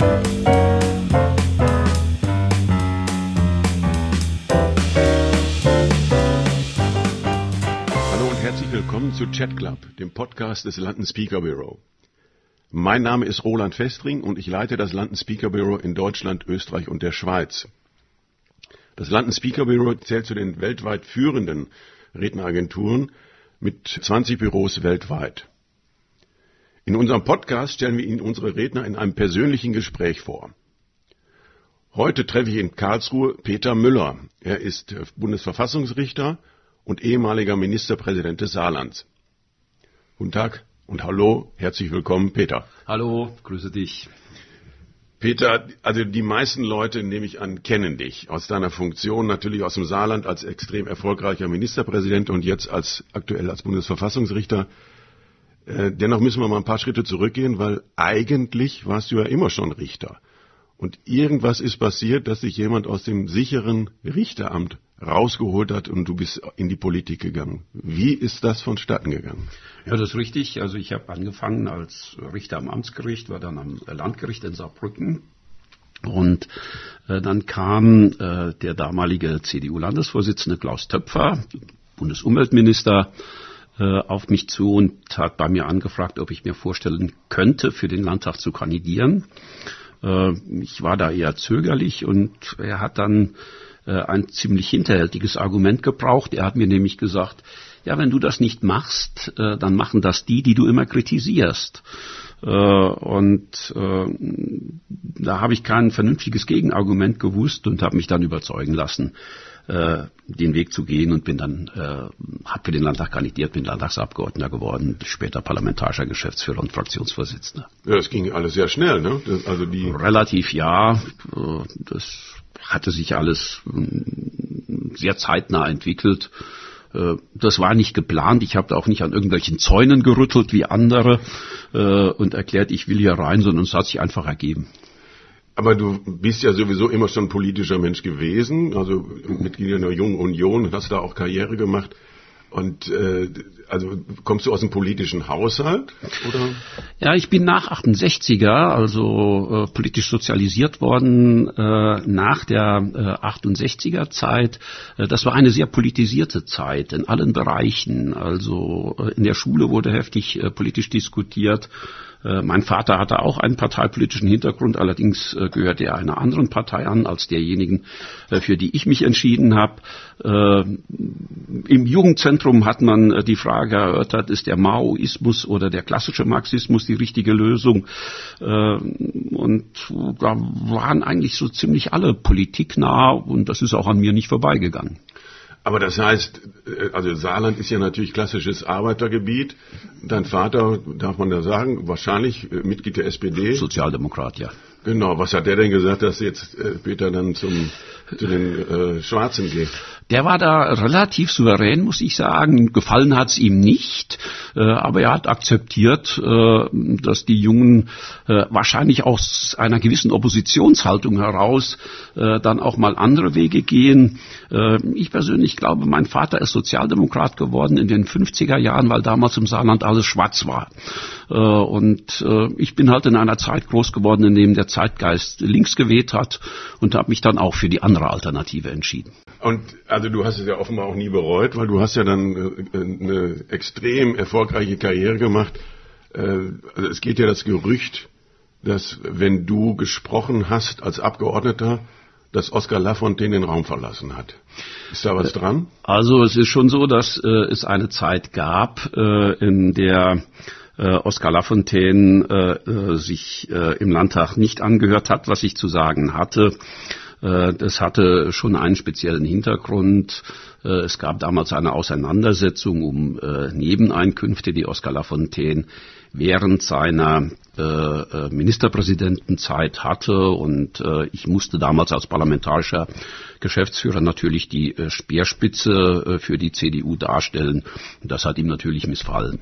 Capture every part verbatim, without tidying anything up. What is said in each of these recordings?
Willkommen zu Chat Club, dem Podcast des London Speaker Bureau. Mein Name ist Roland Vestring und ich leite das London Speaker Bureau in Deutschland, Österreich und der Schweiz. Das London Speaker Bureau zählt zu den weltweit führenden Redneragenturen mit zwanzig Büros weltweit. In unserem Podcast stellen wir Ihnen unsere Redner in einem persönlichen Gespräch vor. Heute treffe ich in Karlsruhe Peter Müller. Er ist Bundesverfassungsrichter und ehemaliger Ministerpräsident des Saarlands. Guten Tag und hallo, herzlich willkommen, Peter. Hallo, grüße dich. Peter, also die meisten Leute, nehme ich an, kennen dich aus deiner Funktion, natürlich aus dem Saarland als extrem erfolgreicher Ministerpräsident und jetzt als aktuell als Bundesverfassungsrichter. Äh, dennoch müssen wir mal ein paar Schritte zurückgehen, weil eigentlich warst du ja immer schon Richter. Und irgendwas ist passiert, dass sich jemand aus dem sicheren Richteramt rausgeholt hat und du bist in die Politik gegangen. Wie ist das vonstatten gegangen? Ja, das ist richtig. Also ich habe angefangen als Richter am Amtsgericht, war dann am Landgericht in Saarbrücken. Und äh, dann kam äh, der damalige C D U-Landesvorsitzende Klaus Töpfer, Bundesumweltminister, äh, auf mich zu und hat bei mir angefragt, ob ich mir vorstellen könnte, für den Landtag zu kandidieren. Äh, ich war da eher zögerlich und er hat dann ein ziemlich hinterhältiges Argument gebraucht. Er hat mir nämlich gesagt, ja, wenn du das nicht machst, dann machen das die, die du immer kritisierst. Und da habe ich kein vernünftiges Gegenargument gewusst und habe mich dann überzeugen lassen, den Weg zu gehen und bin dann, habe für den Landtag kandidiert, bin Landtagsabgeordneter geworden, später parlamentarischer Geschäftsführer und Fraktionsvorsitzender. Ja, das ging alles sehr schnell, ne? Das, also die Relativ, ja. Das hatte sich alles sehr zeitnah entwickelt. Das war nicht geplant. Ich habe da auch nicht an irgendwelchen Zäunen gerüttelt wie andere und erklärt, ich will hier rein, sondern es hat sich einfach ergeben. Aber du bist ja sowieso immer schon politischer Mensch gewesen, also Mitglied in der Jungen Union, hast da auch Karriere gemacht. Und äh, also kommst du aus dem politischen Haushalt, oder? Ja, ich bin nach achtundsechziger, also äh, politisch sozialisiert worden äh, nach der äh, achtundsechziger Zeit. Äh, das war eine sehr politisierte Zeit in allen Bereichen. Also äh, in der Schule wurde heftig äh, politisch diskutiert. Äh, mein Vater hatte auch einen parteipolitischen Hintergrund, allerdings äh, gehörte er einer anderen Partei an als derjenigen, äh, für die ich mich entschieden habe. Äh, im Jugendzentrum hat man äh, die Frage erörtert, ist der Maoismus oder der klassische Marxismus die richtige Lösung? Äh, und da waren eigentlich so ziemlich alle politiknah und das ist auch an mir nicht vorbeigegangen. Aber das heißt, also Saarland ist ja natürlich klassisches Arbeitergebiet. Dein Vater, darf man da sagen, wahrscheinlich Mitglied der S P D. Sozialdemokrat, ja. Genau, was hat der denn gesagt, dass jetzt äh, Peter dann zum, zu den äh, Schwarzen geht? Der war da relativ souverän, muss ich sagen. Gefallen hat's ihm nicht, äh, aber er hat akzeptiert, äh, dass die Jungen äh, wahrscheinlich aus einer gewissen Oppositionshaltung heraus äh, dann auch mal andere Wege gehen. Äh, ich persönlich glaube, mein Vater ist Sozialdemokrat geworden in den fünfziger Jahren, weil damals im Saarland alles schwarz war. Äh, und äh, ich bin halt in einer Zeit groß geworden, in dem der Zeitgeist links geweht hat und habe mich dann auch für die andere Alternative entschieden. Und also du hast es ja offenbar auch nie bereut, weil du hast ja dann äh, eine extrem erfolgreiche Karriere gemacht. Äh, also es geht ja das Gerücht, dass wenn du gesprochen hast als Abgeordneter, dass Oskar Lafontaine den Raum verlassen hat. Ist da was dran? Also es ist schon so, dass äh, es eine Zeit gab, äh, in der äh, Oskar Lafontaine äh, sich äh, im Landtag nicht angehört hat, was ich zu sagen hatte. Das hatte schon einen speziellen Hintergrund. Es gab damals eine Auseinandersetzung um Nebeneinkünfte, die Oskar Lafontaine während seiner Ministerpräsidentenzeit hatte. Und ich musste damals als parlamentarischer Geschäftsführer natürlich die Speerspitze für die C D U darstellen. Das hat ihm natürlich missfallen.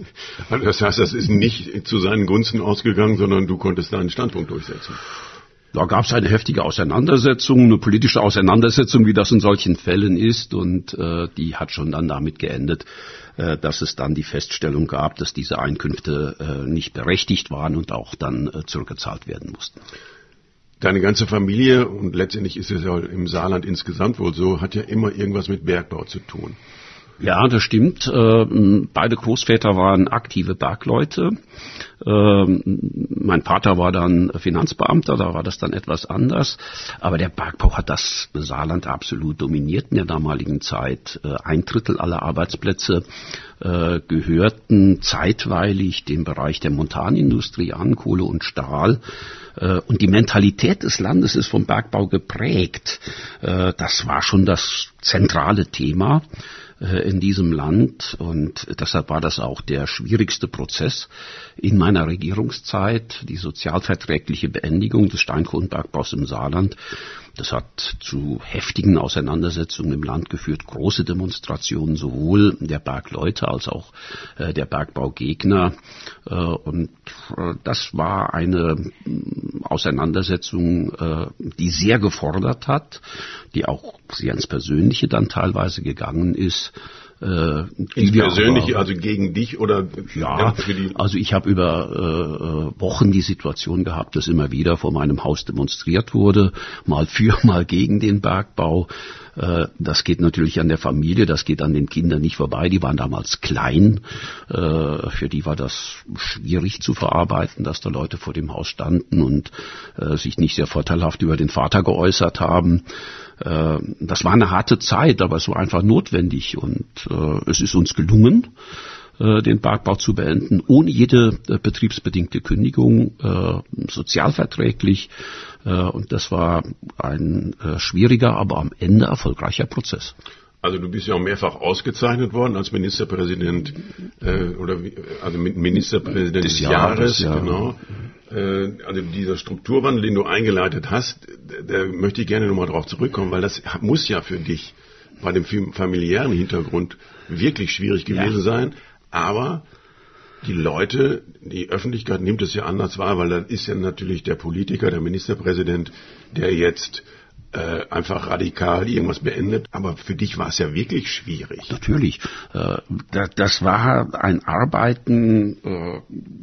Das heißt, das ist nicht zu seinen Gunsten ausgegangen, sondern du konntest deinen Standpunkt durchsetzen. Da gab es eine heftige Auseinandersetzung, eine politische Auseinandersetzung, wie das in solchen Fällen ist, und äh, die hat schon dann damit geendet, äh, dass es dann die Feststellung gab, dass diese Einkünfte äh, nicht berechtigt waren und auch dann äh, zurückgezahlt werden mussten. Deine ganze Familie, und letztendlich ist es ja im Saarland insgesamt wohl so, hat ja immer irgendwas mit Bergbau zu tun. Ja, das stimmt. Beide Großväter waren aktive Bergleute. Mein Vater war dann Finanzbeamter, da war das dann etwas anders. Aber der Bergbau hat das Saarland absolut dominiert in der damaligen Zeit. Ein Drittel aller Arbeitsplätze gehörten zeitweilig dem Bereich der Montanindustrie an, Kohle und Stahl. Und die Mentalität des Landes ist vom Bergbau geprägt. Das war schon das zentrale Thema in diesem Land, und deshalb war das auch der schwierigste Prozess in meiner Regierungszeit, die sozialverträgliche Beendigung des Steinkohlenbergbaus im Saarland. Das hat zu heftigen Auseinandersetzungen im Land geführt, große Demonstrationen sowohl der Bergleute als auch äh, der Bergbaugegner. Äh, und äh, das war eine Auseinandersetzung, äh, die sehr gefordert hat, die auch sehr ins Persönliche dann teilweise gegangen ist. Äh, ins Persönliche, aber, also gegen dich oder ja, für die? Also ich habe über äh, Wochen die Situation gehabt, dass immer wieder vor meinem Haus demonstriert wurde, mal für, mal gegen den Bergbau. Äh, das geht natürlich an der Familie, das geht an den Kindern nicht vorbei. Die waren damals klein. Äh, für die war das schwierig zu verarbeiten, dass da Leute vor dem Haus standen und äh, sich nicht sehr vorteilhaft über den Vater geäußert haben. Äh, das war eine harte Zeit, aber es war einfach notwendig, und äh, es ist uns gelungen, äh, den Bergbau zu beenden, ohne jede äh, betriebsbedingte Kündigung, äh, sozialverträglich. Und das war ein äh, schwieriger, aber am Ende erfolgreicher Prozess. Also du bist ja auch mehrfach ausgezeichnet worden als Ministerpräsident äh, oder also Ministerpräsident des, des Jahres, Jahres ja. Genau. Äh, also dieser Strukturwandel, den du eingeleitet hast, da, da möchte ich gerne nochmal drauf zurückkommen, weil das muss ja für dich bei dem familiären Hintergrund wirklich schwierig gewesen ja. sein. Aber die Leute, die Öffentlichkeit nimmt es ja anders wahr, weil dann ist ja natürlich der Politiker, der Ministerpräsident, der jetzt äh, einfach radikal irgendwas beendet. Aber für dich war es ja wirklich schwierig. Natürlich. Äh, das war ein Arbeiten, äh,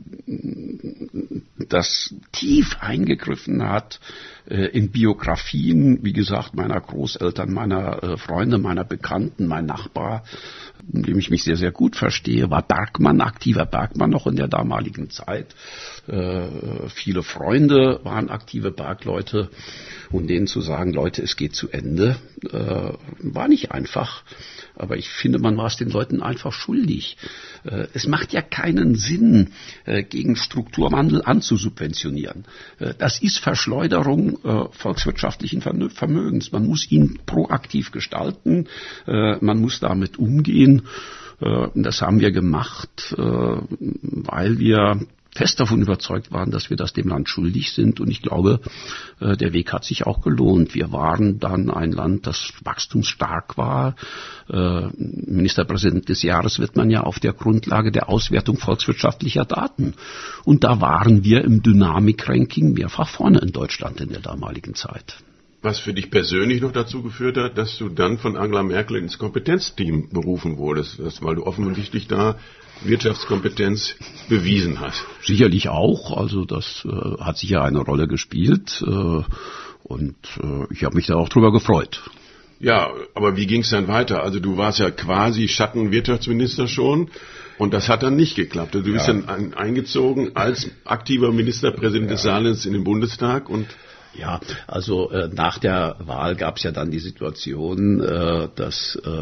das tief eingegriffen hat äh, in Biografien, wie gesagt, meiner Großeltern, meiner äh, Freunde, meiner Bekannten, mein Nachbar, mit dem ich mich sehr, sehr gut verstehe, war Bergmann, aktiver Bergmann noch in der damaligen Zeit. Äh, viele Freunde waren aktive Bergleute, und denen zu sagen, Leute, es geht zu Ende, äh, war nicht einfach. Aber ich finde, man war es den Leuten einfach schuldig. Äh, es macht ja keinen Sinn, äh, gegen Strukturwandel anzusubventionieren. Äh, das ist Verschleuderung äh, volkswirtschaftlichen Vermögens. Man muss ihn proaktiv gestalten, äh, man muss damit umgehen. Äh, das haben wir gemacht, äh, weil wir fest davon überzeugt waren, dass wir das dem Land schuldig sind. Und ich glaube, der Weg hat sich auch gelohnt. Wir waren dann ein Land, das wachstumsstark war. Ministerpräsident des Jahres wird man ja auf der Grundlage der Auswertung volkswirtschaftlicher Daten. Und da waren wir im Dynamik-Ranking mehrfach vorne in Deutschland in der damaligen Zeit. Was für dich persönlich noch dazu geführt hat, dass du dann von Angela Merkel ins Kompetenzteam berufen wurdest, das, weil du offensichtlich da Wirtschaftskompetenz bewiesen hast. Sicherlich auch, also das äh, hat sicher eine Rolle gespielt, äh, und äh, ich habe mich da auch drüber gefreut. Ja, aber wie ging es dann weiter? Also du warst ja quasi Schattenwirtschaftsminister schon, und das hat dann nicht geklappt. Du bist ja. dann eingezogen als aktiver Ministerpräsident ja. des Saarlands in den Bundestag, und Ja, also äh, nach der Wahl gab es ja dann die Situation, äh, dass äh,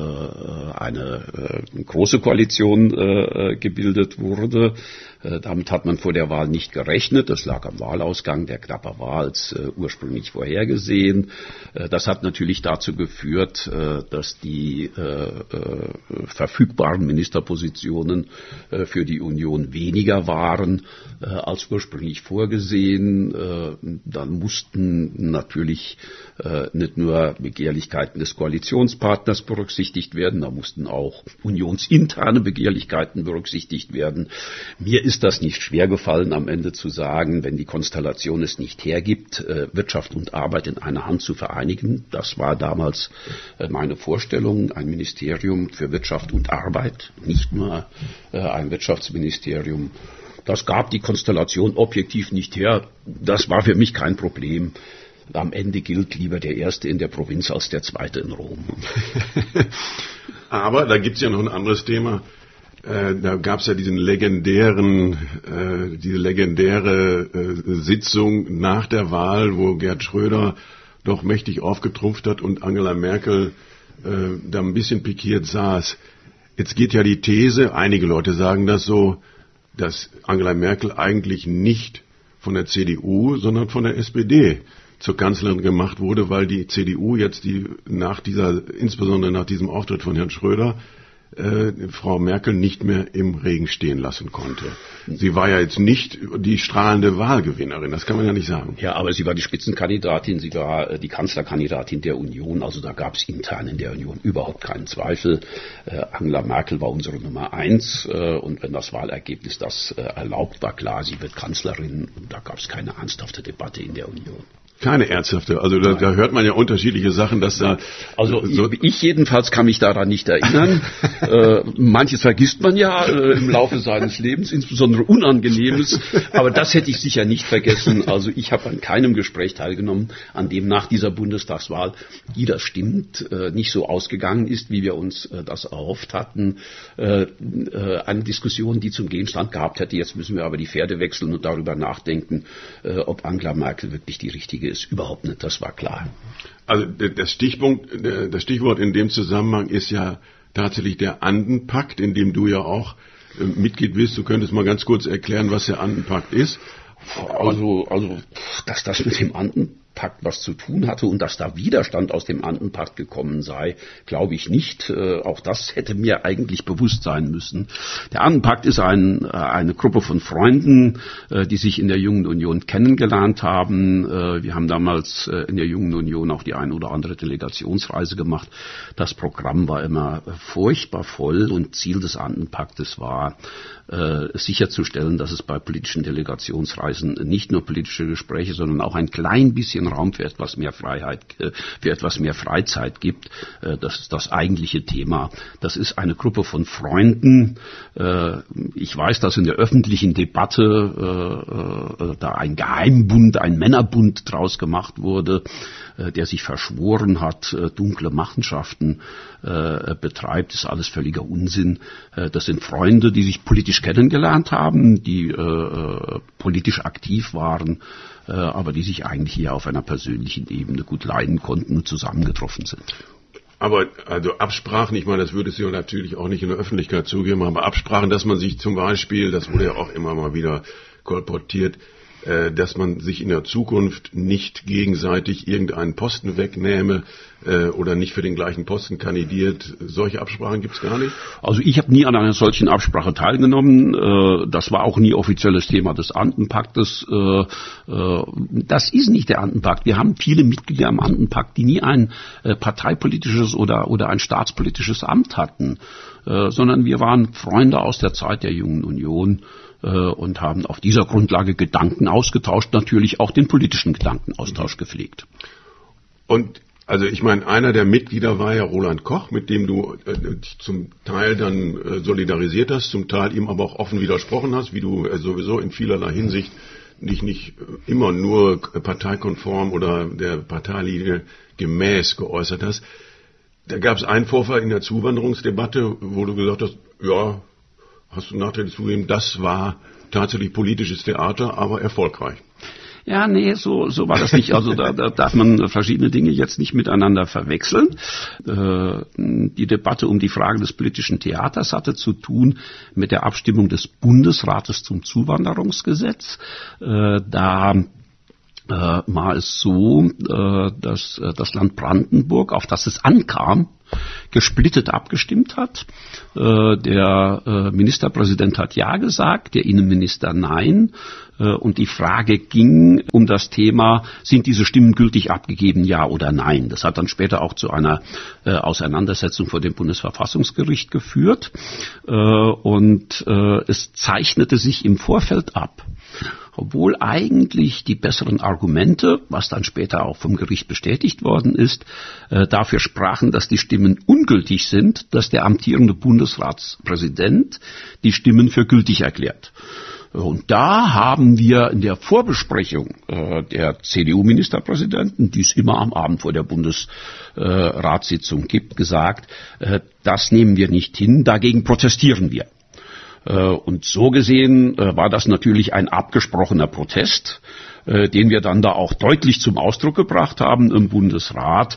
eine äh, große Koalition äh, gebildet wurde. Äh, damit hat man vor der Wahl nicht gerechnet. Das lag am Wahlausgang, der knapper war als äh, ursprünglich vorhergesehen. Äh, das hat natürlich dazu geführt, äh, dass die äh, äh, verfügbaren Ministerpositionen äh, für die Union weniger waren äh, als ursprünglich vorgesehen. Äh, dann mussten natürlich äh, nicht nur Begehrlichkeiten des Koalitionspartners berücksichtigt werden, da mussten auch unionsinterne Begehrlichkeiten berücksichtigt werden. Mir ist ist das nicht schwer gefallen, am Ende zu sagen, wenn die Konstellation es nicht hergibt, Wirtschaft und Arbeit in einer Hand zu vereinigen. Das war damals meine Vorstellung, ein Ministerium für Wirtschaft und Arbeit, nicht nur ein Wirtschaftsministerium. Das gab die Konstellation objektiv nicht her. Das war für mich kein Problem. Am Ende gilt lieber der Erste in der Provinz als der Zweite in Rom. Aber da gibt's ja noch ein anderes Thema. Äh, da gab's ja diesen legendären, äh, diese legendäre äh, Sitzung nach der Wahl, wo Gerd Schröder doch mächtig aufgetrumpft hat und Angela Merkel äh, da ein bisschen pikiert saß. Jetzt geht ja die These, einige Leute sagen das so, dass Angela Merkel eigentlich nicht von der C D U, sondern von der S P D zur Kanzlerin gemacht wurde, weil die C D U jetzt die nach dieser, insbesondere nach diesem Auftritt von Herrn Schröder, äh, Frau Merkel nicht mehr im Regen stehen lassen konnte. Sie war ja jetzt nicht die strahlende Wahlgewinnerin, das kann man ja nicht sagen. Ja, aber sie war die Spitzenkandidatin, sie war äh, die Kanzlerkandidatin der Union, also da gab es intern in der Union überhaupt keinen Zweifel. Äh, Angela Merkel war unsere Nummer eins äh, und wenn das Wahlergebnis das äh, erlaubt, war klar, sie wird Kanzlerin und da gab es keine ernsthafte Debatte in der Union. Keine ernsthafte, also da, da hört man ja unterschiedliche Sachen, dass da... Also so ich jedenfalls kann mich daran nicht erinnern. äh, manches vergisst man ja äh, im Laufe seines Lebens, insbesondere Unangenehmes, aber das hätte ich sicher nicht vergessen. Also ich habe an keinem Gespräch teilgenommen, an dem nach dieser Bundestagswahl, die das stimmt, äh, nicht so ausgegangen ist, wie wir uns äh, das erhofft hatten. Äh, äh, eine Diskussion, die zum Gegenstand gehabt hätte, jetzt müssen wir aber die Pferde wechseln und darüber nachdenken, äh, ob Angela Merkel wirklich die richtige ist, überhaupt nicht, das war klar. Also das Stichpunkt, das Stichwort in dem Zusammenhang ist ja tatsächlich der Andenpakt, in dem du ja auch Mitglied bist. Du könntest mal ganz kurz erklären, was der Andenpakt ist. Also, also, dass das mit dem Andenpakt was zu tun hatte und dass da Widerstand aus dem Andenpakt gekommen sei, glaube ich nicht. Äh, auch das hätte mir eigentlich bewusst sein müssen. Der Andenpakt ist ein, äh, eine Gruppe von Freunden, äh, die sich in der Jungen Union kennengelernt haben. Äh, wir haben damals äh, in der Jungen Union auch die ein oder andere Delegationsreise gemacht. Das Programm war immer furchtbar voll und Ziel des Andenpaktes war, äh, sicherzustellen, dass es bei politischen Delegationsreisen nicht nur politische Gespräche, sondern auch ein klein bisschen Raum für etwas mehr Freiheit, für etwas mehr Freizeit gibt. Das ist das eigentliche Thema. Das ist eine Gruppe von Freunden. Ich weiß, dass in der öffentlichen Debatte da ein Geheimbund, ein Männerbund draus gemacht wurde, der sich verschworen hat, dunkle Machenschaften betreibt. Das ist alles völliger Unsinn. Das sind Freunde, die sich politisch kennengelernt haben, die politisch aktiv waren, aber die sich eigentlich hier auf einer persönlichen Ebene gut leiden konnten und zusammengetroffen sind. Aber also Absprachen, ich meine, das würdest du ja natürlich auch nicht in der Öffentlichkeit zugeben, aber Absprachen, dass man sich zum Beispiel, das wurde ja auch immer mal wieder kolportiert, äh, dass man sich in der Zukunft nicht gegenseitig irgendeinen Posten wegnehme äh, oder nicht für den gleichen Posten kandidiert. Solche Absprachen gibt es gar nicht? Also ich habe nie an einer solchen Absprache teilgenommen. Äh, das war auch nie offizielles Thema des Andenpaktes. Äh, äh, das ist nicht der Andenpakt. Wir haben viele Mitglieder im Andenpakt, die nie ein äh, parteipolitisches oder, oder ein staatspolitisches Amt hatten, äh, sondern wir waren Freunde aus der Zeit der Jungen Union und haben auf dieser Grundlage Gedanken ausgetauscht, natürlich auch den politischen Gedankenaustausch gepflegt. Und also ich meine, einer der Mitglieder war ja Roland Koch, mit dem du äh, zum Teil dann äh, solidarisiert hast, zum Teil ihm aber auch offen widersprochen hast, wie du äh, sowieso in vielerlei Hinsicht dich nicht äh, immer nur parteikonform oder der Parteilinie gemäß geäußert hast. Da gab es einen Vorfall in der Zuwanderungsdebatte, wo du gesagt hast, ja, hast du nachträglich zugegeben, das war tatsächlich politisches Theater, aber erfolgreich. Ja, nee, so, so war das nicht. Also da, da darf man verschiedene Dinge jetzt nicht miteinander verwechseln. Äh, die Debatte um die Frage des politischen Theaters hatte zu tun mit der Abstimmung des Bundesrates zum Zuwanderungsgesetz. Äh, da äh, war es so, äh, dass äh, das Land Brandenburg, auf das es ankam, gesplittet abgestimmt hat. Äh, der äh, Ministerpräsident hat Ja gesagt, der Innenminister Nein. Äh, und die Frage ging um das Thema, sind diese Stimmen gültig abgegeben, ja oder nein? Das hat dann später auch zu einer äh, Auseinandersetzung vor dem Bundesverfassungsgericht geführt. Äh, und äh, es zeichnete sich im Vorfeld ab, obwohl eigentlich die besseren Argumente, was dann später auch vom Gericht bestätigt worden ist, äh, dafür sprachen, dass die Stimmen ungültig sind, dass der amtierende Bundesratspräsident die Stimmen für gültig erklärt. Und da haben wir in der Vorbesprechung äh, der C D U-Ministerpräsidenten, die es immer am Abend vor der Bundesratssitzung äh, gibt, gesagt, äh, das nehmen wir nicht hin, dagegen protestieren wir. Und so gesehen war das natürlich ein abgesprochener Protest, den wir dann da auch deutlich zum Ausdruck gebracht haben im Bundesrat.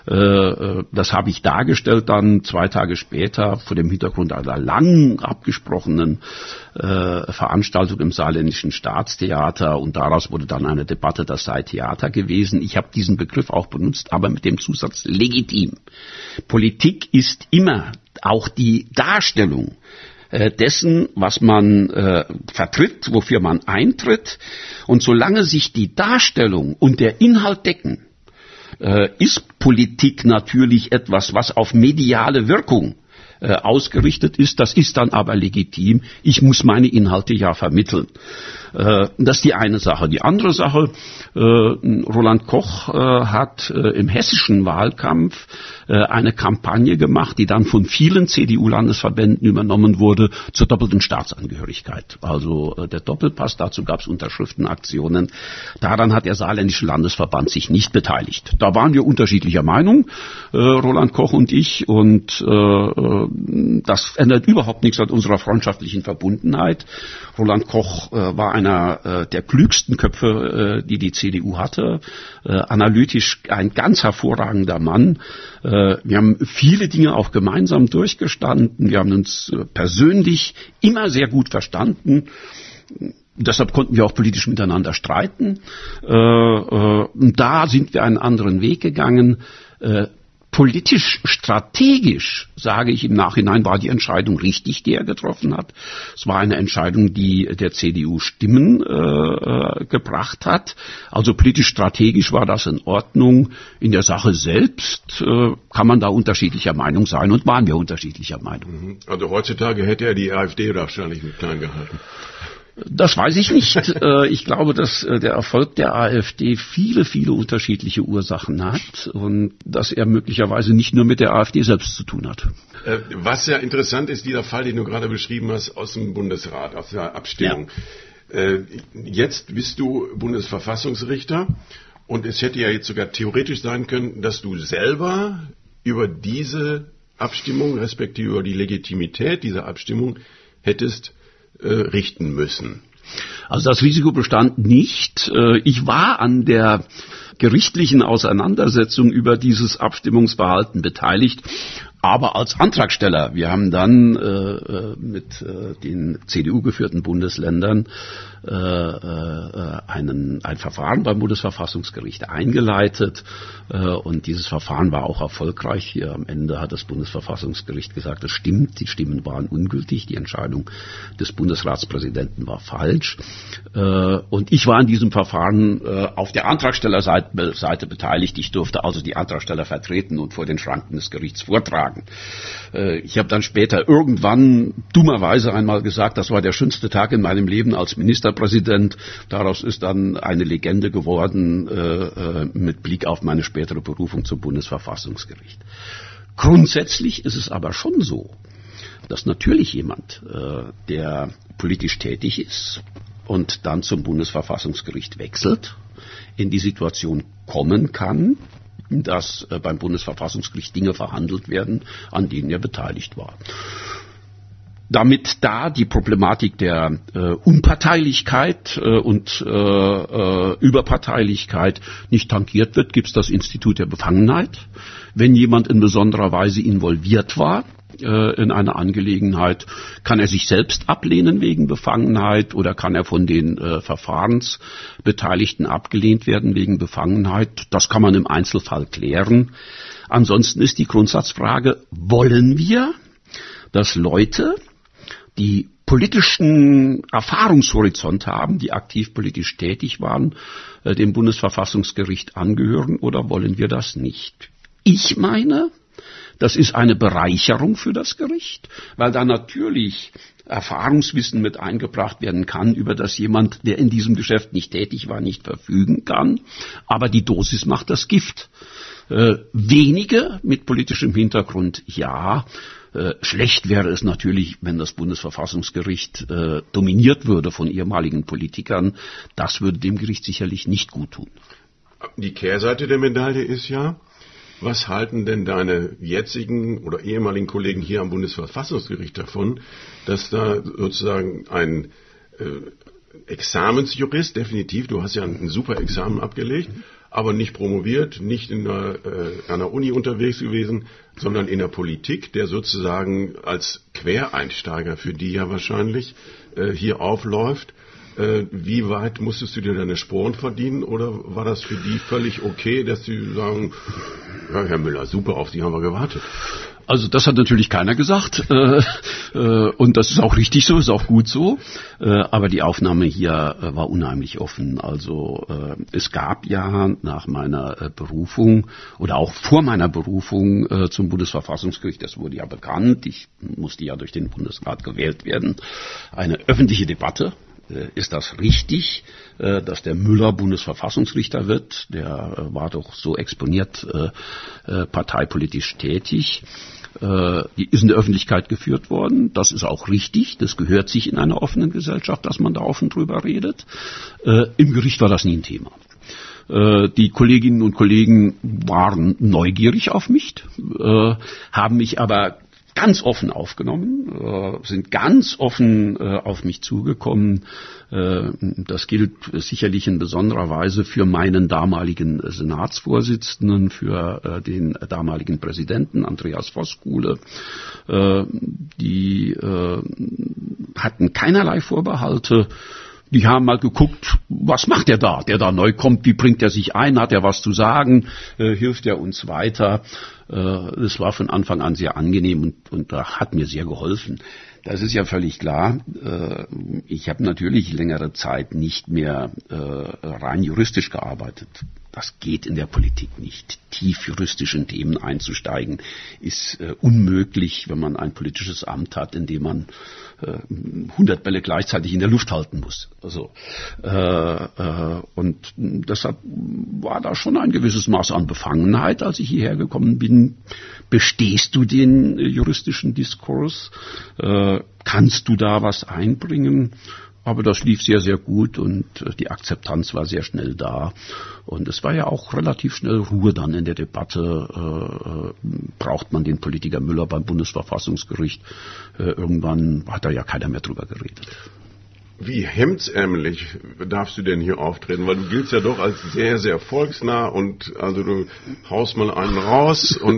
Das habe ich dargestellt dann zwei Tage später vor dem Hintergrund einer lang abgesprochenen Veranstaltung im Saarländischen Staatstheater, und daraus wurde dann eine Debatte, das sei Theater gewesen. Ich habe diesen Begriff auch benutzt, aber mit dem Zusatz legitim. Politik ist immer auch die Darstellung dessen, was man äh, vertritt, wofür man eintritt. Und solange sich die Darstellung und der Inhalt decken, äh, ist Politik natürlich etwas, was auf mediale Wirkung äh, ausgerichtet ist. Das ist dann aber legitim. Ich muss meine Inhalte ja vermitteln. Äh, das ist die eine Sache. Die andere Sache, äh, Roland Koch äh, hat äh, im hessischen Wahlkampf eine Kampagne gemacht, die dann von vielen C D U-Landesverbänden übernommen wurde, zur doppelten Staatsangehörigkeit. Also der Doppelpass, dazu gab es Unterschriftenaktionen. Daran hat der Saarländische Landesverband sich nicht beteiligt. Da waren wir unterschiedlicher Meinung, äh, Roland Koch und ich, und äh, das ändert überhaupt nichts an unserer freundschaftlichen Verbundenheit. Roland Koch äh, war einer äh, der klügsten Köpfe, äh, die die C D U hatte, äh, analytisch ein ganz hervorragender Mann. Wir haben viele Dinge auch gemeinsam durchgestanden. Wir haben uns persönlich immer sehr gut verstanden. Deshalb konnten wir auch politisch miteinander streiten. Und da sind wir einen anderen Weg gegangen. Politisch, strategisch, sage ich im Nachhinein, war die Entscheidung richtig, die er getroffen hat. Es war eine Entscheidung, die der C D U Stimmen äh, gebracht hat. Also politisch, strategisch war das in Ordnung. In der Sache selbst äh, kann man da unterschiedlicher Meinung sein, und waren wir unterschiedlicher Meinung. Also heutzutage hätte er die AfD wahrscheinlich mit klein gehalten. Das weiß ich nicht. Ich glaube, dass der Erfolg der AfD viele, viele unterschiedliche Ursachen hat und dass er möglicherweise nicht nur mit der AfD selbst zu tun hat. Was ja interessant ist, dieser Fall, den du gerade beschrieben hast, aus dem Bundesrat, aus der Abstimmung. Ja. Jetzt bist du Bundesverfassungsrichter, und es hätte ja jetzt sogar theoretisch sein können, dass du selber über diese Abstimmung, respektive über die Legitimität dieser Abstimmung, hättest richten müssen. Also das Risiko bestand nicht. Ich war an der gerichtlichen Auseinandersetzung über dieses Abstimmungsverhalten beteiligt, aber als Antragsteller. Wir haben dann äh, mit äh, den C D U-geführten Bundesländern äh, äh, einen, ein Verfahren beim Bundesverfassungsgericht eingeleitet, äh, und dieses Verfahren war auch erfolgreich. Hier am Ende hat das Bundesverfassungsgericht gesagt, es stimmt, die Stimmen waren ungültig, die Entscheidung des Bundesratspräsidenten war falsch. Äh, und ich war in diesem Verfahren äh, auf der Antragstellerseite Seite beteiligt. Ich durfte also die Antragsteller vertreten und vor den Schranken des Gerichts vortragen. Ich habe dann später irgendwann dummerweise einmal gesagt, das war der schönste Tag in meinem Leben als Ministerpräsident. Daraus ist dann eine Legende geworden äh, mit Blick auf meine spätere Berufung zum Bundesverfassungsgericht. Grundsätzlich ist es aber schon so, dass natürlich jemand, äh, der politisch tätig ist und dann zum Bundesverfassungsgericht wechselt, in die Situation kommen kann, dass äh, beim Bundesverfassungsgericht Dinge verhandelt werden, an denen er beteiligt war. damit da die Problematik der äh, Unparteilichkeit äh, und äh, äh, Überparteilichkeit nicht tangiert wird, gibt es das Institut der Befangenheit. Wenn jemand in besonderer Weise involviert war äh, in einer Angelegenheit, kann er sich selbst ablehnen wegen Befangenheit oder kann er von den äh, Verfahrensbeteiligten abgelehnt werden wegen Befangenheit. Das kann man im Einzelfall klären. Ansonsten ist die Grundsatzfrage, wollen wir, dass Leute, die politischen Erfahrungshorizont haben, die aktiv politisch tätig waren, dem Bundesverfassungsgericht angehören, oder wollen wir das nicht? Ich meine, das ist eine Bereicherung für das Gericht, weil da natürlich Erfahrungswissen mit eingebracht werden kann, über das jemand, der in diesem Geschäft nicht tätig war, nicht verfügen kann. Aber die Dosis macht das Gift. Äh, wenige mit politischem Hintergrund, ja. Äh, schlecht wäre es natürlich, wenn das Bundesverfassungsgericht äh, dominiert würde von ehemaligen Politikern. Das würde dem Gericht sicherlich nicht gut tun. Die Kehrseite der Medaille ist ja, was halten denn deine jetzigen oder ehemaligen Kollegen hier am Bundesverfassungsgericht davon, dass da sozusagen ein äh, Examensjurist, definitiv, du hast ja ein, ein super Examen abgelegt, aber nicht promoviert, nicht in einer, äh, einer Uni unterwegs gewesen, sondern in der Politik, der sozusagen als Quereinsteiger, für die ja wahrscheinlich, äh, hier aufläuft. Äh, wie weit musstest du dir deine Sporen verdienen, oder war das für die völlig okay, dass sie sagen, ja, Herr Müller, super, auf Sie haben wir gewartet? Also das hat natürlich keiner gesagt äh, äh, und das ist auch richtig so, ist auch gut so, äh, aber die Aufnahme hier äh, war unheimlich offen. Also äh, es gab ja nach meiner äh, Berufung oder auch vor meiner Berufung äh, zum Bundesverfassungsgericht, das wurde ja bekannt, ich musste ja durch den Bundesrat gewählt werden, eine öffentliche Debatte. Ist das richtig, dass der Müller Bundesverfassungsrichter wird? Der war doch so exponiert parteipolitisch tätig. Die ist in der Öffentlichkeit geführt worden. Das ist auch richtig. Das gehört sich in einer offenen Gesellschaft, dass man da offen drüber redet. Im Gericht war das nie ein Thema. Die Kolleginnen und Kollegen waren neugierig auf mich, haben mich aber ganz offen aufgenommen, äh, sind ganz offen äh, auf mich zugekommen. Äh, das gilt sicherlich in besonderer Weise für meinen damaligen Senatsvorsitzenden, für äh, den damaligen Präsidenten Andreas Voskuhle. Äh, die äh, hatten keinerlei Vorbehalte. Die haben mal geguckt, was macht der da, der da neu kommt, wie bringt er sich ein, hat er was zu sagen, äh, hilft er uns weiter. Das war von Anfang an sehr angenehm und, und hat mir sehr geholfen. Das ist ja völlig klar. Ich habe natürlich längere Zeit nicht mehr rein juristisch gearbeitet. Das geht in der Politik nicht. Tief juristisch in Themen einzusteigen ist äh, unmöglich, wenn man ein politisches Amt hat, in dem man äh, hundert Bälle gleichzeitig in der Luft halten muss. Also, äh, äh, und deshalb war da schon ein gewisses Maß an Befangenheit, als ich hierher gekommen bin. Bestehst du den äh, juristischen Diskurs? Äh, kannst du da was einbringen? Aber das lief sehr, sehr gut und die Akzeptanz war sehr schnell da. Und es war ja auch relativ schnell Ruhe dann in der Debatte. Äh, braucht man den Politiker Müller beim Bundesverfassungsgericht? Äh, irgendwann hat da ja keiner mehr drüber geredet. Wie hemdsärmelig darfst du denn hier auftreten? Weil du giltst ja doch als sehr, sehr volksnah und also du haust mal einen raus und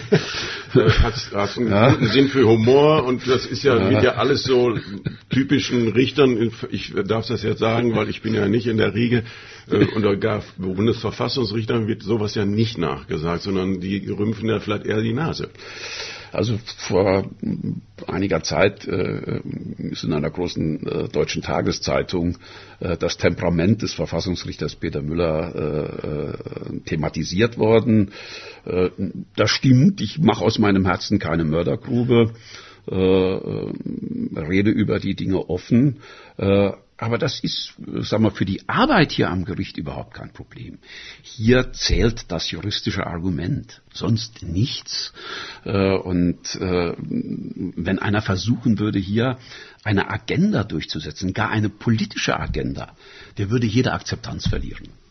hast, hast einen ja. guten Sinn für Humor und das ist ja, ja. wird ja alles so typischen Richtern, ich darf das jetzt sagen, weil ich bin ja nicht in der Riege, unter gar Bundesverfassungsrichtern wird sowas ja nicht nachgesagt, sondern die rümpfen ja vielleicht eher die Nase. Also vor einiger Zeit äh, ist in einer großen äh, deutschen Tageszeitung äh, das Temperament des Verfassungsrichters Peter Müller äh, äh, thematisiert worden. Äh, das stimmt, ich mache aus meinem Herzen keine Mördergrube, äh, äh, rede über die Dinge offen. Äh, Aber das ist, sagen wir, für die Arbeit hier am Gericht überhaupt kein Problem. Hier zählt das juristische Argument, sonst nichts. Und wenn einer versuchen würde, hier eine Agenda durchzusetzen, gar eine politische Agenda, der würde jede Akzeptanz verlieren.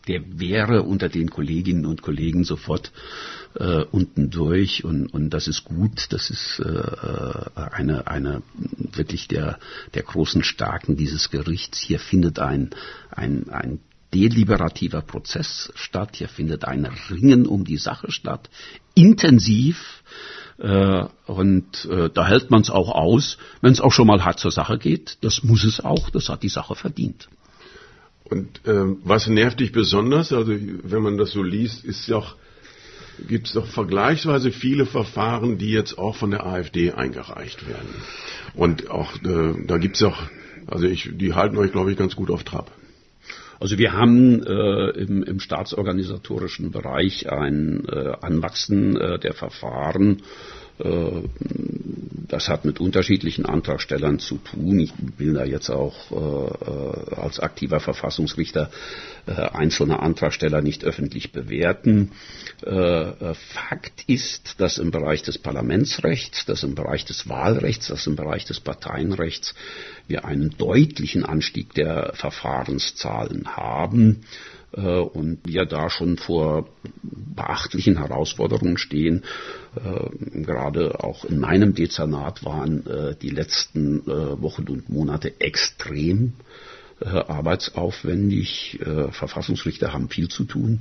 der wäre unter den Kolleginnen und Kollegen sofort äh, unten durch und, und das ist gut, das ist äh, eine, eine wirklich der, der großen Stärken dieses Gerichts. Hier findet ein, ein, ein deliberativer Prozess statt, hier findet ein Ringen um die Sache statt, intensiv, äh, und äh, da hält man es auch aus, wenn es auch schon mal hart zur Sache geht. Das muss es auch, das hat die Sache verdient. Und äh, was nervt dich besonders? Also wenn man das so liest, ist ja auch, gibt es doch vergleichsweise viele Verfahren, die jetzt auch von der AfD eingereicht werden. Und auch äh, da gibt es auch, also ich, die halten euch, glaube ich, ganz gut auf Trab. Also wir haben äh, im, im staatsorganisatorischen Bereich ein äh, Anwachsen äh, der Verfahren. Äh, das hat mit unterschiedlichen Antragstellern zu tun. Ich will da jetzt auch äh, als aktiver Verfassungsrichter äh, einzelne Antragsteller nicht öffentlich bewerten. Äh, Fakt ist, dass im Bereich des Parlamentsrechts, dass im Bereich des Wahlrechts, dass im Bereich des Parteienrechts wir einen deutlichen Anstieg der Verfahrenszahlen haben äh, und wir da schon vor beachtlichen Herausforderungen stehen. Äh, gerade auch in meinem Dezernat waren äh, die letzten äh, Wochen und Monate extrem äh, arbeitsaufwendig. Äh, Verfassungsrichter haben viel zu tun.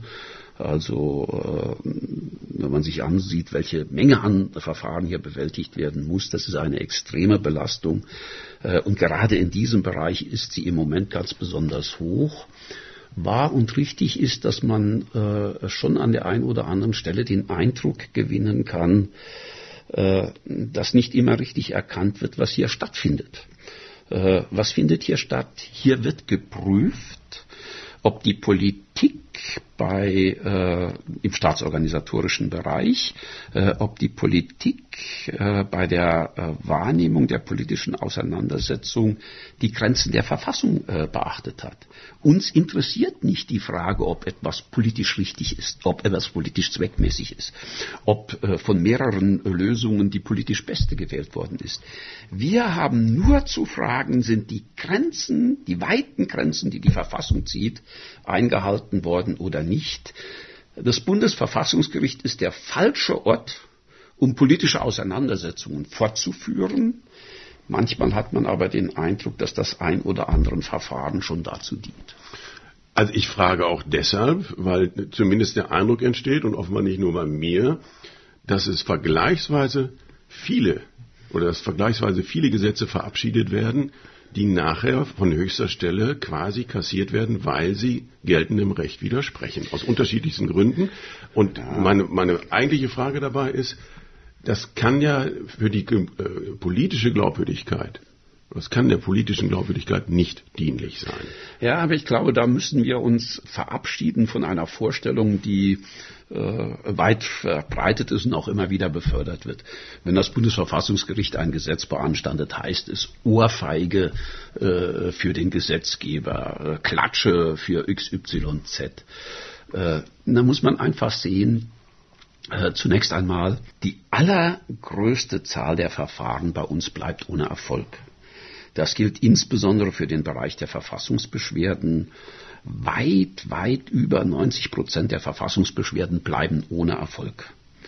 Also äh, wenn man sich ansieht, welche Menge an Verfahren hier bewältigt werden muss, das ist eine extreme Belastung. Äh, und gerade in diesem Bereich ist sie im Moment ganz besonders hoch. Wahr und richtig ist, dass man äh, schon an der einen oder anderen Stelle den Eindruck gewinnen kann, äh, dass nicht immer richtig erkannt wird, was hier stattfindet. Äh, was findet hier statt? Hier wird geprüft, ob die Politik bei, äh, im staatsorganisatorischen Bereich, äh, ob die Politik äh, bei der äh, Wahrnehmung der politischen Auseinandersetzung die Grenzen der Verfassung äh, beachtet hat. Uns interessiert nicht die Frage, ob etwas politisch richtig ist, ob etwas politisch zweckmäßig ist, ob äh, von mehreren Lösungen die politisch beste gewählt worden ist. Wir haben nur zu fragen, sind die Grenzen, die weiten Grenzen, die die Verfassung zieht, eingehalten worden oder nicht. Das Bundesverfassungsgericht ist der falsche Ort, um politische Auseinandersetzungen fortzuführen. Manchmal hat man aber den Eindruck, dass das ein oder andere Verfahren schon dazu dient. Also ich frage auch deshalb, weil zumindest der Eindruck entsteht, und offenbar nicht nur bei mir, dass es vergleichsweise viele oder dass vergleichsweise viele Gesetze verabschiedet werden, die nachher von höchster Stelle quasi kassiert werden, weil sie geltendem Recht widersprechen, aus unterschiedlichsten Gründen. Und meine, meine eigentliche Frage dabei ist, das kann ja für die äh, politische Glaubwürdigkeit, das kann der politischen Glaubwürdigkeit nicht dienlich sein. Ja, aber ich glaube, da müssen wir uns verabschieden von einer Vorstellung, die äh, weit verbreitet ist und auch immer wieder befördert wird. Wenn das Bundesverfassungsgericht ein Gesetz beanstandet, heißt es Ohrfeige äh, für den Gesetzgeber, äh, Klatsche für X Y Z. Äh, da muss man einfach sehen, äh, zunächst einmal, die allergrößte Zahl der Verfahren bei uns bleibt ohne Erfolg. Das gilt insbesondere für den Bereich der Verfassungsbeschwerden. Weit, weit über neunzig Prozent der Verfassungsbeschwerden bleiben ohne Erfolg.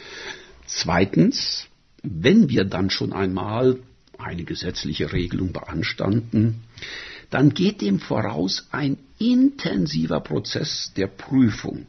Zweitens, wenn wir dann schon einmal eine gesetzliche Regelung beanstanden, dann geht dem voraus ein intensiver Prozess der Prüfung.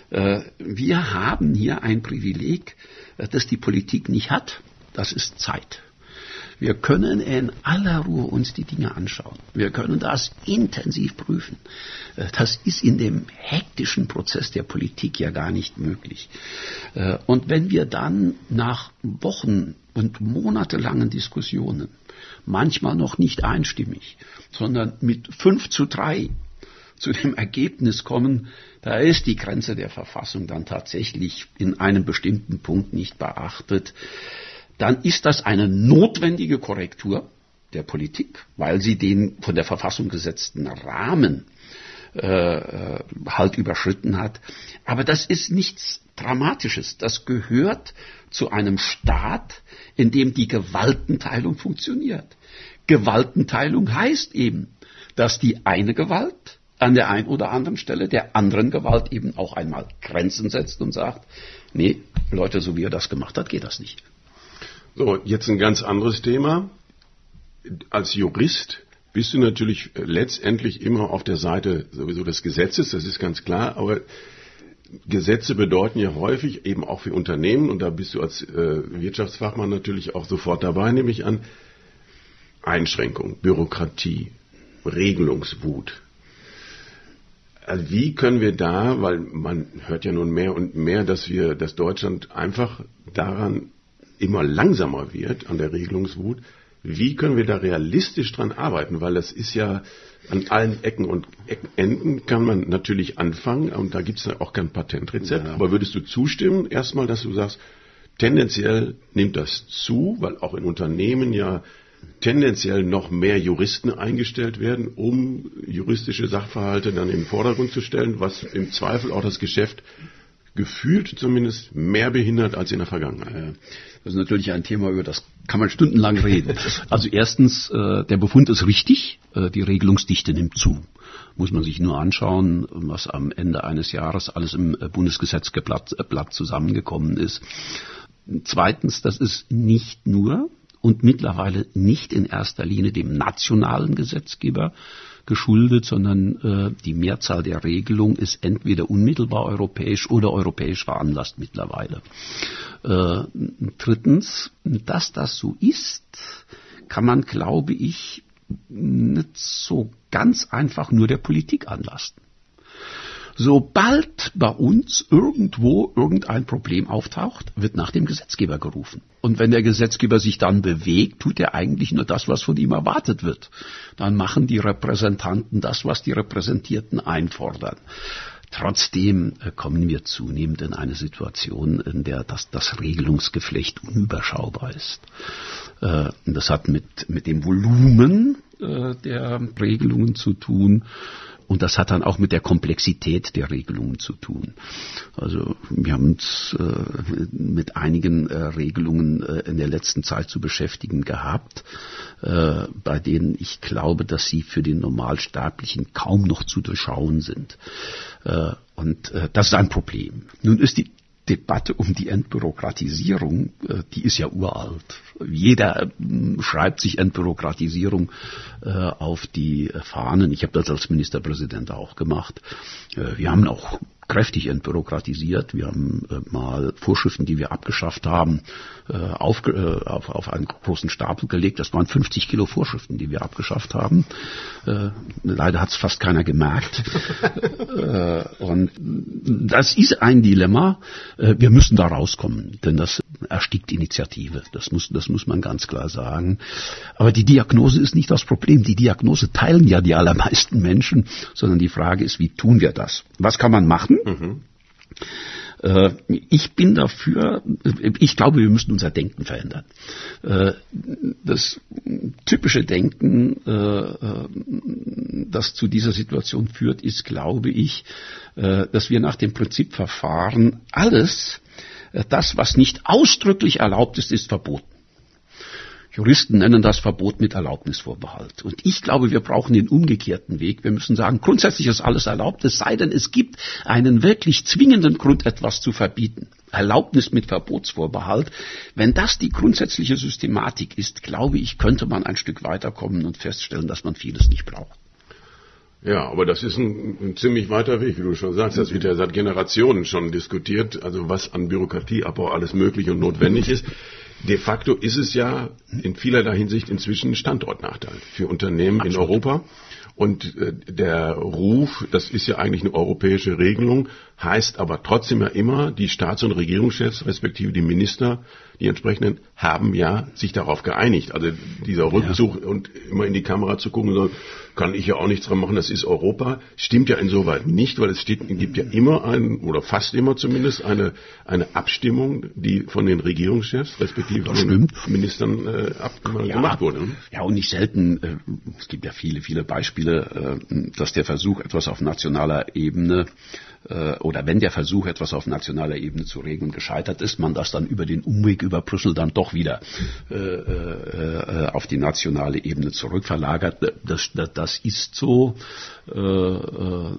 Wir haben hier ein Privileg, das die Politik nicht hat. Das ist Zeit. Wir können in aller Ruhe uns die Dinge anschauen. Wir können das intensiv prüfen. Das ist in dem hektischen Prozess der Politik ja gar nicht möglich. Und wenn wir dann nach Wochen und monatelangen Diskussionen, manchmal noch nicht einstimmig, sondern mit fünf zu drei zu dem Ergebnis kommen, da ist die Grenze der Verfassung dann tatsächlich in einem bestimmten Punkt nicht beachtet, dann ist das eine notwendige Korrektur der Politik, weil sie den von der Verfassung gesetzten Rahmen äh, halt überschritten hat. Aber das ist nichts Dramatisches. Das gehört zu einem Staat, in dem die Gewaltenteilung funktioniert. Gewaltenteilung heißt eben, dass die eine Gewalt an der einen oder anderen Stelle der anderen Gewalt eben auch einmal Grenzen setzt und sagt, nee, Leute, so wie er das gemacht hat, geht das nicht. So, jetzt ein ganz anderes Thema. Als Jurist bist du natürlich letztendlich immer auf der Seite sowieso des Gesetzes, das ist ganz klar, aber Gesetze bedeuten ja häufig eben auch für Unternehmen, und da bist du als äh, Wirtschaftsfachmann natürlich auch sofort dabei, nehme ich an, Einschränkung, Bürokratie, Regelungswut. Also wie können wir da, weil man hört ja nun mehr und mehr, dass wir, dass Deutschland einfach daran immer langsamer wird, an der Regelungswut, wie können wir da realistisch dran arbeiten? Weil das ist ja an allen Ecken und Enden kann man natürlich anfangen, und da gibt es ja auch kein Patentrezept. Ja. Aber würdest du zustimmen, erstmal, dass du sagst, tendenziell nimmt das zu, weil auch in Unternehmen ja tendenziell noch mehr Juristen eingestellt werden, um juristische Sachverhalte dann in den Vordergrund zu stellen, was im Zweifel auch das Geschäft gefühlt zumindest mehr behindert als in der Vergangenheit. Das ist natürlich ein Thema, über das kann man stundenlang reden. Also erstens, äh, der Befund ist richtig, äh, die Regelungsdichte nimmt zu. Muss man sich nur anschauen, was am Ende eines Jahres alles im Bundesgesetzgeblatt Blatt zusammengekommen ist. Zweitens, das ist nicht nur und mittlerweile nicht in erster Linie dem nationalen Gesetzgeber geschuldet, sondern äh, die Mehrzahl der Regelungen ist entweder unmittelbar europäisch oder europäisch veranlasst mittlerweile. Äh, drittens, dass das so ist, kann man, glaube ich, nicht so ganz einfach nur der Politik anlasten. Sobald bei uns irgendwo irgendein Problem auftaucht, wird nach dem Gesetzgeber gerufen. Und wenn der Gesetzgeber sich dann bewegt, tut er eigentlich nur das, was von ihm erwartet wird. Dann machen die Repräsentanten das, was die Repräsentierten einfordern. Trotzdem kommen wir zunehmend in eine Situation, in der das, das Regelungsgeflecht unüberschaubar ist. Das hat mit, mit dem Volumen der Regelungen zu tun. Und das hat dann auch mit der Komplexität der Regelungen zu tun. Also wir haben uns äh, mit einigen äh, Regelungen äh, in der letzten Zeit zu beschäftigen gehabt, äh, bei denen ich glaube, dass sie für den Normalsterblichen kaum noch zu durchschauen sind. Äh, und äh, das ist ein Problem. Nun ist die Debatte um die Entbürokratisierung, die ist ja uralt. Jeder schreibt sich Entbürokratisierung auf die Fahnen. Ich habe das als Ministerpräsident auch gemacht. Wir haben auch kräftig entbürokratisiert. Wir haben äh, mal Vorschriften, die wir abgeschafft haben, äh, auf, äh, auf, auf einen großen Stapel gelegt. Das waren fünfzig Kilo Vorschriften, die wir abgeschafft haben. Äh, leider hat es fast keiner gemerkt. äh, und das ist ein Dilemma. Äh, wir müssen da rauskommen, denn das erstickt Initiative. Das muss, das muss man ganz klar sagen. Aber die Diagnose ist nicht das Problem. Die Diagnose teilen ja die allermeisten Menschen, sondern die Frage ist, wie tun wir das? Was kann man machen? Mhm. Äh, ich bin dafür, ich glaube, wir müssen unser Denken verändern. Äh, das typische Denken, äh, das zu dieser Situation führt, ist, glaube ich, äh, dass wir nach dem Prinzip verfahren, alles, das, was nicht ausdrücklich erlaubt ist, ist verboten. Juristen nennen das Verbot mit Erlaubnisvorbehalt. Und ich glaube, wir brauchen den umgekehrten Weg. Wir müssen sagen, grundsätzlich ist alles erlaubt, es sei denn, es gibt einen wirklich zwingenden Grund, etwas zu verbieten. Erlaubnis mit Verbotsvorbehalt. Wenn das die grundsätzliche Systematik ist, glaube ich, könnte man ein Stück weiterkommen und feststellen, dass man vieles nicht braucht. Ja, aber das ist ein, ein ziemlich weiter Weg, wie du schon sagst. Das wird ja seit Generationen schon diskutiert, also was an Bürokratieabbau alles möglich und notwendig ist. De facto ist es ja in vielerlei Hinsicht inzwischen ein Standortnachteil für Unternehmen Absolut. In Europa. Und äh, der Ruf, das ist ja eigentlich eine europäische Regelung, heißt aber trotzdem ja immer, die Staats- und Regierungschefs, respektive die Minister, die entsprechenden, haben ja sich darauf geeinigt. Also dieser Rückzug ja. und immer in die Kamera zu gucken, so, kann ich ja auch nichts dran machen, das ist Europa, stimmt ja insoweit nicht, weil es steht, gibt ja immer ein, oder fast immer zumindest, eine, eine Abstimmung, die von den Regierungschefs, respektive von den Ministern äh, ab, ja. gemacht wurde. Ne? Ja, und nicht selten, äh, es gibt ja viele, viele Beispiele, äh, dass der Versuch, etwas auf nationaler Ebene oder wenn der Versuch, etwas auf nationaler Ebene zu regeln, gescheitert ist, man das dann über den Umweg über Brüssel dann doch wieder äh, äh, auf die nationale Ebene zurückverlagert. Das, das, das ist so. Äh, äh,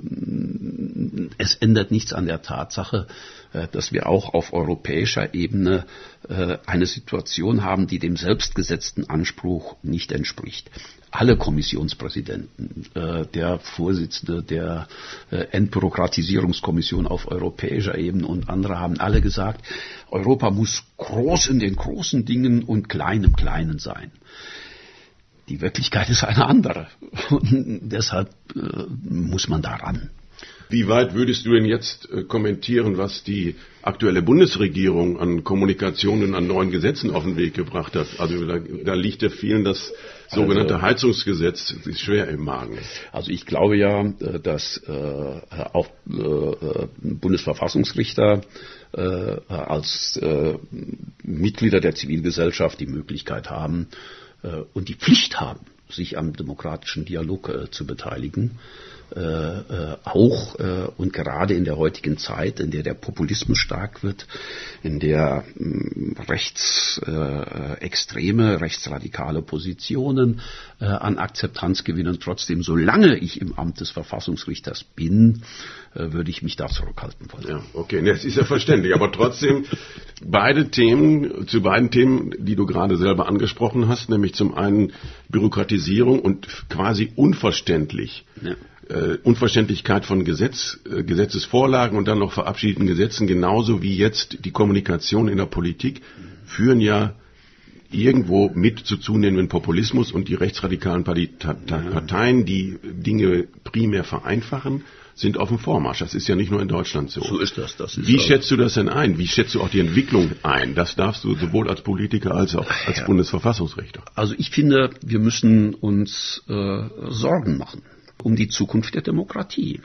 es ändert nichts an der Tatsache, äh, dass wir auch auf europäischer Ebene äh, eine Situation haben, die dem selbstgesetzten Anspruch nicht entspricht. Alle Kommissionspräsidenten, äh, der Vorsitzende der äh, Entbürokratisierungskommission auf europäischer Ebene und andere haben alle gesagt, Europa muss groß in den großen Dingen und klein im Kleinen sein. Die Wirklichkeit ist eine andere und deshalb äh, muss man daran. Wie weit würdest du denn jetzt äh, kommentieren, was die aktuelle Bundesregierung an Kommunikationen, an neuen Gesetzen auf den Weg gebracht hat? Also da, da liegt ja vielen das sogenannte also, Heizungsgesetz ist schwer im Magen. Also ich glaube ja, dass äh, auch äh, Bundesverfassungsrichter äh, als äh, Mitglieder der Zivilgesellschaft die Möglichkeit haben äh, und die Pflicht haben, sich am demokratischen Dialog äh, zu beteiligen. Äh, äh, auch äh, und gerade in der heutigen Zeit, in der der Populismus stark wird, in der mh, rechtsextreme, äh, rechtsradikale Positionen äh, an Akzeptanz gewinnen. Trotzdem, solange ich im Amt des Verfassungsrichters bin, äh, würde ich mich da zurückhalten wollen. Ja, okay, das ist ja verständlich. Aber trotzdem, beide Themen, zu beiden Themen, die du gerade selber angesprochen hast, nämlich zum einen Bürokratisierung und quasi unverständlich. Ja. Uh, Unverständlichkeit von Gesetz, uh, Gesetzesvorlagen und dann noch verabschiedeten Gesetzen, genauso wie jetzt die Kommunikation in der Politik, führen ja irgendwo mit zu zunehmendem Populismus und die rechtsradikalen Parteien, die Dinge primär vereinfachen, sind auf dem Vormarsch. Das ist ja nicht nur in Deutschland so. So ist das. das ist wie schätzt du das denn ein? Wie schätzt du auch die Entwicklung ein? Das darfst du sowohl als Politiker als auch als ja. Bundesverfassungsrichter. Also ich finde, wir müssen uns äh, Sorgen machen um die Zukunft der Demokratie.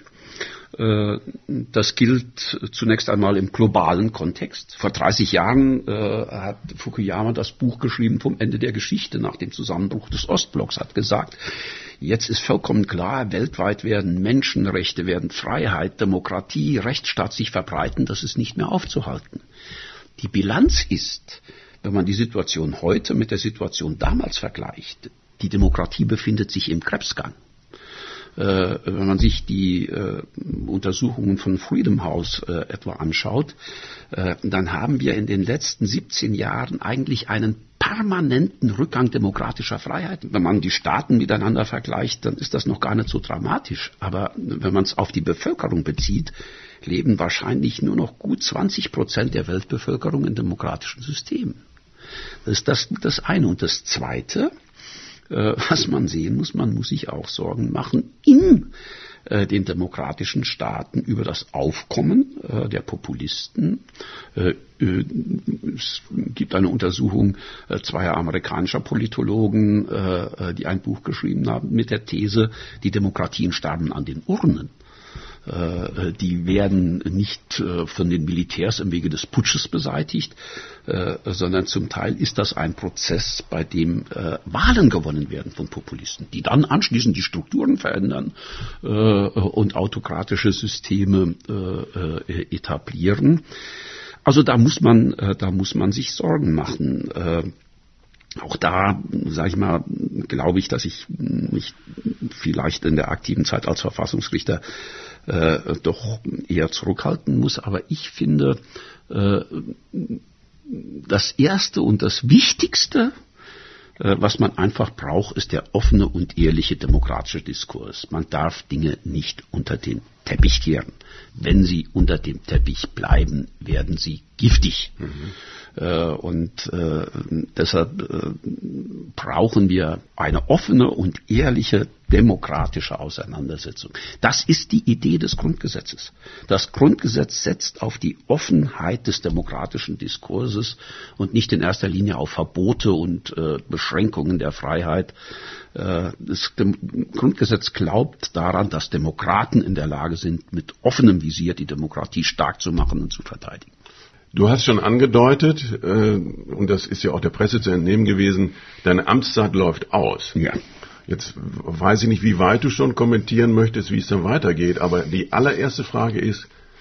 Das gilt zunächst einmal im globalen Kontext. Vor dreißig Jahren äh, hat Fukuyama das Buch geschrieben vom Ende der Geschichte nach dem Zusammenbruch des Ostblocks, hat gesagt, jetzt ist vollkommen klar, weltweit werden Menschenrechte, werden Freiheit, Demokratie, Rechtsstaat sich verbreiten, das ist nicht mehr aufzuhalten. Die Bilanz ist, wenn man die Situation heute mit der Situation damals vergleicht, die Demokratie befindet sich im Krebsgang. Äh, wenn man sich die äh, Untersuchungen von Freedom House äh, etwa anschaut, äh, dann haben wir in den letzten siebzehn Jahren eigentlich einen permanenten Rückgang demokratischer Freiheit. Wenn man die Staaten miteinander vergleicht, dann ist das noch gar nicht so dramatisch. Aber wenn man es auf die Bevölkerung bezieht, leben wahrscheinlich nur noch gut zwanzig Prozent der Weltbevölkerung in demokratischen Systemen. Das ist das, das eine. Und das Zweite, was man sehen muss, man muss sich auch Sorgen machen in äh, den demokratischen Staaten über das Aufkommen äh, der Populisten. Äh, äh, es gibt eine Untersuchung äh, zweier amerikanischer Politologen, äh, die ein Buch geschrieben haben mit der These, die Demokratien sterben an den Urnen. Die werden nicht von den Militärs im Wege des Putsches beseitigt, sondern zum Teil ist das ein Prozess, bei dem Wahlen gewonnen werden von Populisten, die dann anschließend die Strukturen verändern und autokratische Systeme etablieren. Also da muss man, da muss man sich Sorgen machen. Auch da, sage ich mal, glaube ich, dass ich mich vielleicht in der aktiven Zeit als Verfassungsrichter äh, doch eher zurückhalten muss. Aber ich finde, äh, das Erste und das Wichtigste, äh, was man einfach braucht, ist der offene und ehrliche demokratische Diskurs. Man darf Dinge nicht unter den Teppich kehren. Wenn sie unter dem Teppich bleiben, werden sie giftig. Mhm. Und äh, deshalb äh, brauchen wir eine offene und ehrliche demokratische Auseinandersetzung. Das ist die Idee des Grundgesetzes. Das Grundgesetz setzt auf die Offenheit des demokratischen Diskurses und nicht in erster Linie auf Verbote und äh, Beschränkungen der Freiheit. Äh, das Dem- Grundgesetz glaubt daran, dass Demokraten in der Lage sind, mit offenem Visier die Demokratie stark zu machen und zu verteidigen. Du hast schon angedeutet, äh, und das ist ja auch der Presse zu entnehmen gewesen, deine Amtszeit läuft aus. Ja. Jetzt weiß ich nicht, wie weit du schon kommentieren möchtest, wie es dann weitergeht, aber die allererste Frage ist,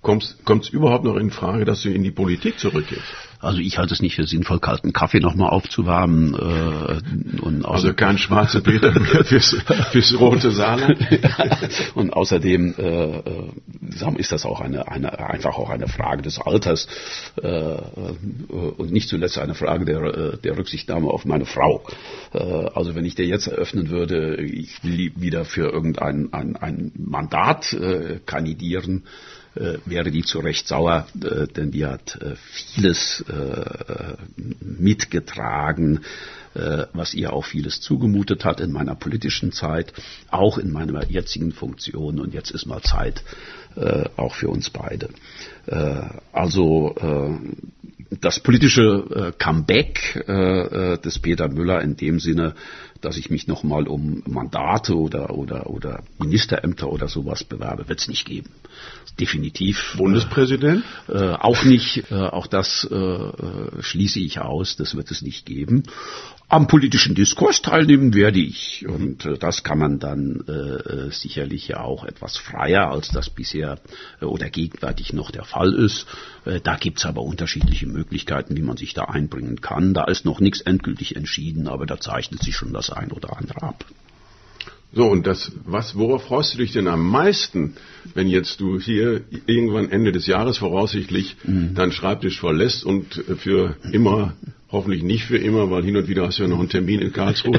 Kommt es überhaupt noch in Frage, dass du in die Politik zurückgehst? Also ich halte es nicht für sinnvoll, kalten Kaffee nochmal aufzuwärmen. Äh, und also kein schwarzer Peter mehr fürs, fürs rote Saarland. Und außerdem äh, ist das auch eine, eine einfach auch eine Frage des Alters äh, und nicht zuletzt eine Frage der, der Rücksichtnahme auf meine Frau. Äh, also wenn ich dir jetzt eröffnen würde, ich will wieder für irgendein ein, ein Mandat äh, kandidieren, Äh, wäre die zu Recht sauer, äh, denn die hat äh, vieles äh, mitgetragen, äh, was ihr auch vieles zugemutet hat in meiner politischen Zeit, auch in meiner jetzigen Funktion. Und jetzt ist mal Zeit, äh, auch für uns beide. Äh, also äh, das politische äh, Comeback äh, des Peter Müller in dem Sinne, dass ich mich nochmal um Mandate oder, oder, oder Ministerämter oder sowas bewerbe, wird es nicht geben. Definitiv. Bundespräsident? Äh, auch nicht. Äh, auch das äh, schließe ich aus. Das wird es nicht geben. Am politischen Diskurs teilnehmen werde ich. Und äh, das kann man dann äh, sicherlich ja auch etwas freier, als das bisher äh, oder gegenwärtig noch der Fall ist. Äh, da gibt es aber unterschiedliche Möglichkeiten, wie man sich da einbringen kann. Da ist noch nichts endgültig entschieden, aber da zeichnet sich schon das ein oder andere ab. So, und das, was, worauf freust du dich denn am meisten, wenn jetzt du hier irgendwann Ende des Jahres voraussichtlich mhm. deinen Schreibtisch verlässt und für immer, hoffentlich nicht für immer, weil hin und wieder hast du ja noch einen Termin in Karlsruhe,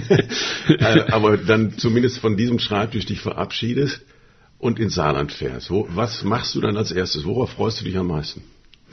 aber dann zumindest von diesem Schreibtisch dich verabschiedest und ins Saarland fährst. Wo, was machst du dann als erstes? Worauf freust du dich am meisten?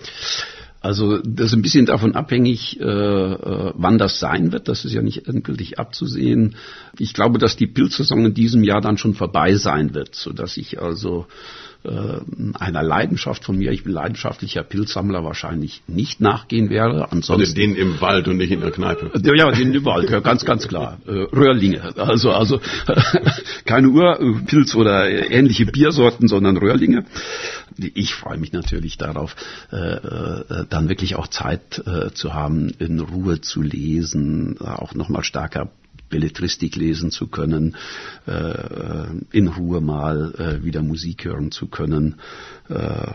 Also das ist ein bisschen davon abhängig, äh, wann das sein wird. Das ist ja nicht endgültig abzusehen. Ich glaube, dass die Pilzsaison in diesem Jahr dann schon vorbei sein wird, sodass ich also äh, einer Leidenschaft von mir, ich bin leidenschaftlicher Pilzsammler, wahrscheinlich nicht nachgehen werde. Ansonsten, also den im Wald und nicht in der Kneipe. Ja, den im Wald, ja, ganz, ganz klar. Äh, Röhrlinge, also also keine Urpilz oder ähnliche Biersorten, sondern Röhrlinge. Ich freue mich natürlich darauf, äh, äh, dann wirklich auch Zeit äh, zu haben, in Ruhe zu lesen, auch nochmal stärker Belletristik lesen zu können, äh, in Ruhe mal äh, wieder Musik hören zu können. Äh,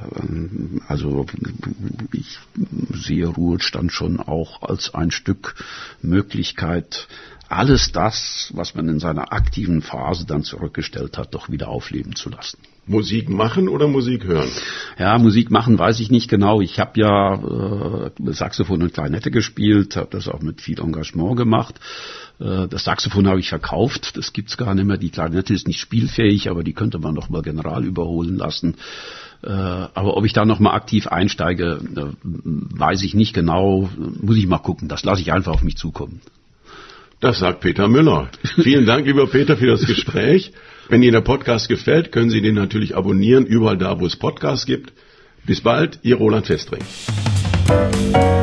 also ich sehe Ruhestand schon auch als ein Stück Möglichkeit, alles das, was man in seiner aktiven Phase dann zurückgestellt hat, doch wieder aufleben zu lassen. Musik machen oder Musik hören? Ja, Musik machen weiß ich nicht genau. Ich habe ja äh, Saxophon und Klarinette gespielt, habe das auch mit viel Engagement gemacht. Äh, das Saxophon habe ich verkauft, das gibt's gar nicht mehr. Die Klarinette ist nicht spielfähig, aber die könnte man noch mal general überholen lassen. Äh, aber ob ich da noch mal aktiv einsteige, äh, weiß ich nicht genau. Muss ich mal gucken. Das lasse ich einfach auf mich zukommen. Das sagt Peter Müller. Vielen Dank, lieber Peter, für das Gespräch. Wenn Ihnen der Podcast gefällt, können Sie den natürlich abonnieren, überall da, wo es Podcasts gibt. Bis bald, Ihr Roland Festring.